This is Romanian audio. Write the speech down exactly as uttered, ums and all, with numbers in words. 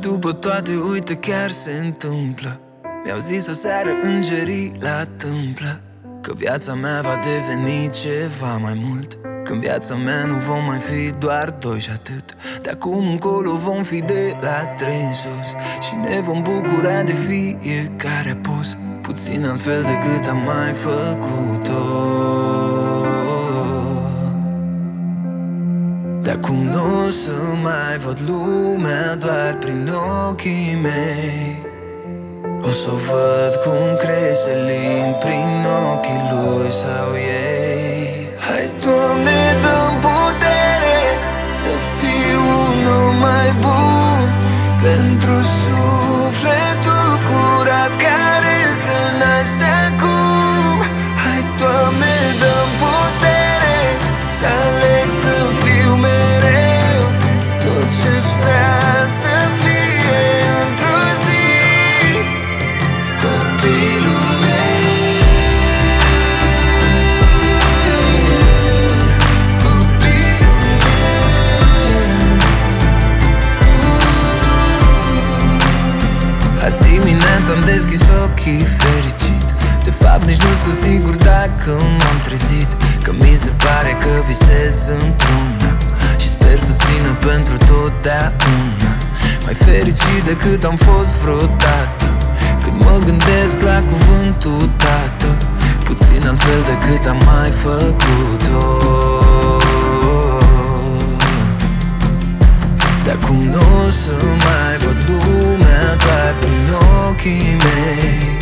după toate, uite, chiar se întâmplă. Mi-au zis aseară îngerii la tâmplă că viața mea va deveni ceva mai mult, când viața mea nu vom mai fi doar doi și atât. De acum încolo vom fi de la trei în sus și ne vom bucura de fiecare apus, puțin altfel decât am mai făcut-o. De acum nu o să mai văd lumea doar prin ochii mei, o să o văd cum crește lin prin ochii lui sau ei. Hai, Doamne, dă-mi putere să fiu un om mai bun pentru sufletul curat care se naște acum. Hai, Doamne, dă-mi putere să aleg să fiu mereu tot ce-ți vrea să fie într-o zi copilul meu, copilul meu. Azi dimineața am deschis ochii fericit. De fapt nici nu sunt sigur dacă m-am trezit, că mi se pare că visez într-una și sper să țină pentru totdeauna. Mai fericit decât am fost vreodată când mă gândesc la cuvântul tată, puțin altfel decât am mai făcut-o. De acum nu o să mai văd lumea doar prin ochii mei,